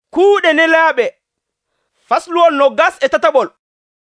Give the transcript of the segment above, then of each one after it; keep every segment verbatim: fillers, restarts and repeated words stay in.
kuuɗe nelaaɓe fasluwol no gas e tataɓol.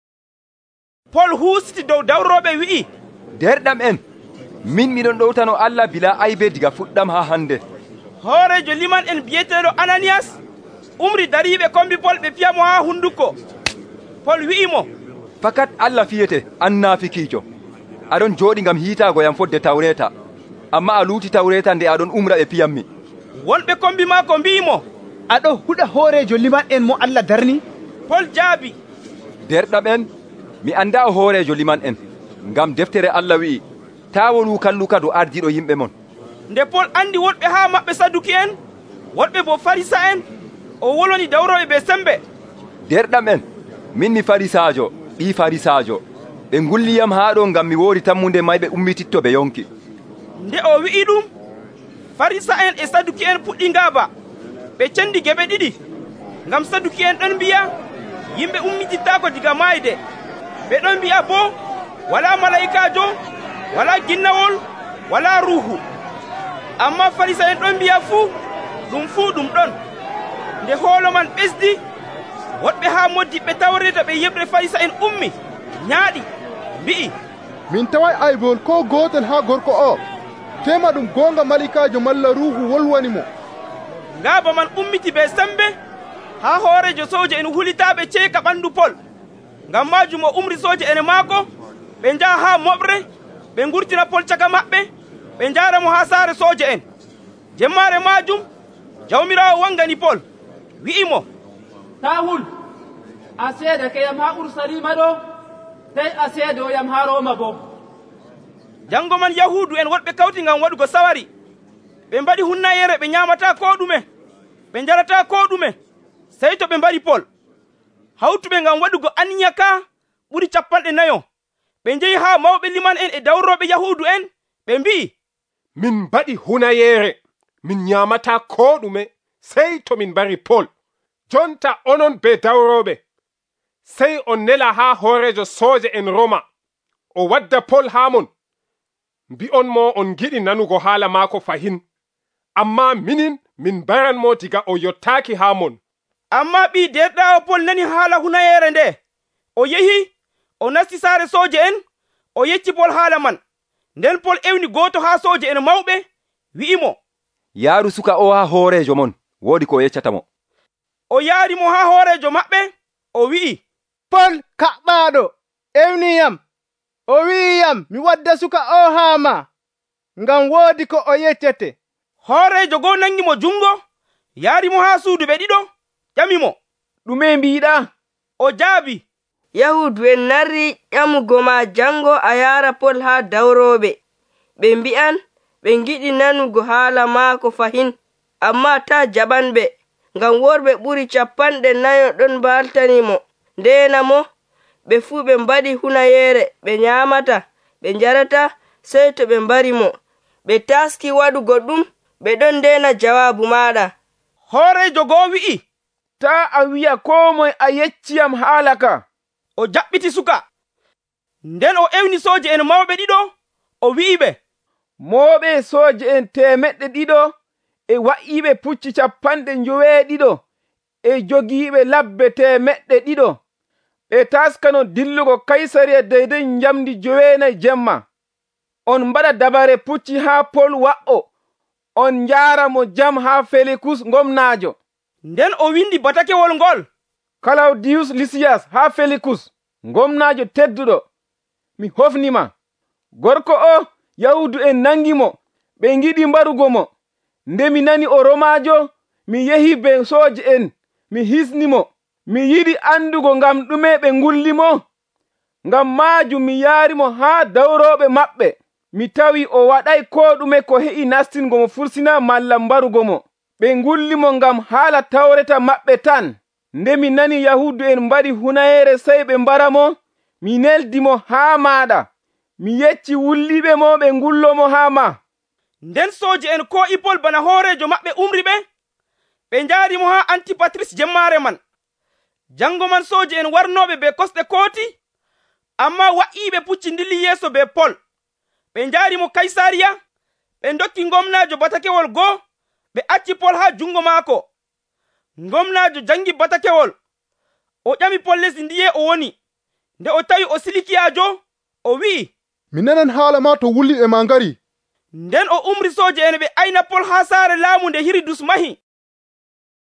Pol huusiti dow dawroɓe wi'i, derɗam en, min miɗon ɗowtano Allah bila aybe diga fuɗɗam ha hande. hoorejo liman en biyeteɗo Ananiyas umri dariɓe kombi Pol ɓe piyamo ha hunduko. Pol wi'imo, fakat Allah fiyete annafikijo, aɗon jooɗi ngam hiitago yam fodde tawreta, amma a luuti tawreta nde aɗon umra ɓe piyammi. wonɓe kombi maako mbimo, aɗo huɗa hoorejo liman en mo Allah darni? Pol jaabi, derɗam en, mi anda o hoorejo liman en, ngam deftere Allah wi'i, ta wonu kalluka do ardiɗo yimɓe mon. nde Pol andi woɗɓe ha maɓɓe saduki en woɗɓe bo farisa en, o wolwani dawroɓe ɓe sembe. derɗam en, min mi farisajo ɓi farisajo, ɓe ngulliyam ha ɗo ngam mi woori tammude mayɓe ummititto ɓe yonki. nde o wi'i ɗum, farisa en e saduki en puɗɗi ngaaba, ɓe cendi geɓe ɗiɗi, ngam saduki en ɗon mbiya yimɓe ummitittako diga mayde, ɓe ɗon mbiya bo wala malayikajo, wala ginnawol, wala ruhu. amma farisa en ɗon mbiya fuu ɗum fuu ɗum ɗon. nde hoolo man ɓesdi, woɗɓe ha moddiɓe tawreta ɓe yeɓre farisa en ummi ñaaɗi mbi'i, min taway aybol ko gotel ha gorko o, tema ɗum gonga malikajo malla ruhu wolwani mo. ngaaba man ummiti be sembe ha hoorejo soje en hulitaɓe ceeka ɓandu Pol. ngam majum o umri soje ene maako, ɓe njaha ha moɓre ɓe ngurtina Pol caka maɓɓe, ɓe njaramo ha saare soje en. jemmare majum jawmirawo wangani Pol wi'imo, Sawul, a seedake yam ha Urusalima ɗo, sey a seedoyam ha Roma bo. jango man yahudu en woɗɓe kawti ngam waɗugo sawari, ɓe mbaɗi hunnayere ɓe ñamata ko ɗume, ɓe jarata ko ɗume, sey to ɓe mbari Pol. hawtuɓe ngam waɗugo aniya ka ɓuri capanɗe nayo. ɓe njehi ha mawɓe liman en e dawroɓe yahudu en, ɓe mbi'i, min mbaɗi hunayere, min ñamata ko ɗume, sey to min mbari Pol. jonta onon be dawroɓe, sey on nela ha hoorejo soje en Roma, o wadda Pol ha mon. mbi'on mo on giɗi nanugo haala maako fahin, amma minin min baranmo diga o yottaaki ha mon. amma ɓi derɗawo Pol nani haala hunayere nde, o yehi o nasti saare soje en, o yecci Pol haala man. nden Pol ewni goto ha soje en mawɓe wi'imo, yaaru suka o ha hoorejo mon, woodi ko yeccatamo. o yaarimo ha hoorejo maɓɓe, o wi'i, Pol kaɓɓaɗo ewniyam, o wi'iyam mi wadda suka o ha ma, ngam woodi ko o yeccete. hoorejo go nangimo jungo, yaarimo ha suudu ɓe ɗiɗo, ƴamimo, ɗume mbiɗa? o jaabi, yahudu en narri ƴamugo ma jango a yara Pol ha dawroɓe, ɓe mbi'an ɓe giɗi nanugo haala maako fahin, amma ta jaɓanɓe, ngam worɓe ɓuri capanɗe nayo ɗon baltanimo. ndena mo ɓe fuu ɓe mbaɗi hunayere, ɓe nyamata, ɓe jarata, sey to ɓe mbari mo, ɓe taski waɗugo ɗum, ɓe ɗon ndena jawabu maɗa. hoorejo go wi'i, ta a wi'a ko moye a yecciyam haala ka. o jaɓɓiti suka. nden o ewni soje en mawɓe ɗiɗo, o wi'iɓe, mooɓe soje en temeɗɗe ɗiɗo e wa'iɓe pucci capanɗe joweeɗiɗo e jogiiɓe labbe temeɗɗe ɗiɗo, ɓe taskano dillugo Kaysariya deydey njamdi joweenayi jemma. on mbaɗa dabare pucci ha Pol wa'o, on njaaramo jam ha Felikus gomnaajo. nden o windi batakewol ngol, Claudius Lysias ha Felikus gomnaajo tedduɗo, mi hofnima. gorko o yahudu en nangimo, ɓe ngiɗi mbarugo mo. nde mi nani o Romajo, mi yehi be soje en, mi hisnimo. mi yiɗi andugo ngam ɗume ɓe ngullimo. ngam maajum mi yaarimo ha dawroɓe maɓɓe. mi tawi o waɗay ko ɗume ko he'i nastingo mo fursina malla mbarugo mo. ɓe ngullimo ngam haala tawreta maɓɓe tan. nde mi nani yahudu en mbaɗi hunayere sey ɓe mbaramo, mi neldimo ha maɗa. mi yecci wulliɓe mo ɓe ngullomo ha ma. nden soje en ko i Pol bana hoorejo maɓɓe umri ɓe, ɓe njaarimo ha Antipatris jemmare man. jango man soje en warnoɓe be kosɗe kooti, amma wa'iɓe pucci dilli yeeso be Pol. ɓe njaarimo Kaysariya, ɓe dokki gomnaajo batakewol goo, ɓe acci Pol ha jungo maako. gomnajo jangi batakewol o ƴami pol lesdi ndiye o woni. Nde o tawi o silikiyajo o wi'i, mi nanan haala ma to wulliɓe ma ngari. Nden o umri soje en ɓe ayna pol ha saare laamu nde Hiridus mahi.